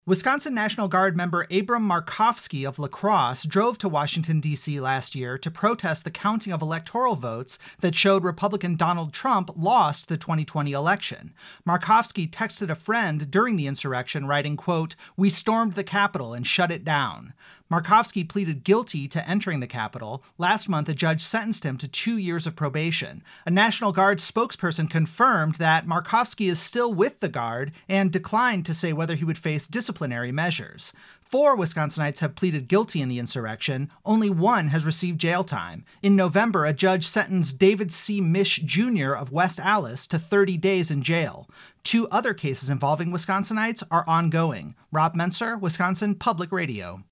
Wisconsin National Guard member Abram Markovsky of La Crosse drove to Washington, D.C. last year to protest the counting of electoral votes that showed Republican Donald Trump lost the 2020 election. Markovsky texted a friend during the insurrection, writing, quote, "We stormed the Capitol and shut it down." Markovsky pleaded guilty to entering the Capitol. Last month, a judge sentenced him to 2 years of probation. A National Guard spokesperson confirmed that Markovsky is still with the Guard and declined to say whether he would face disciplinary measures. 4 Wisconsinites have pleaded guilty in the insurrection. Only 1 has received jail time. In November, a judge sentenced David C. Mish Jr. of West Allis to 30 days in jail. 2 other cases involving Wisconsinites are ongoing. Rob Menser, Wisconsin Public Radio.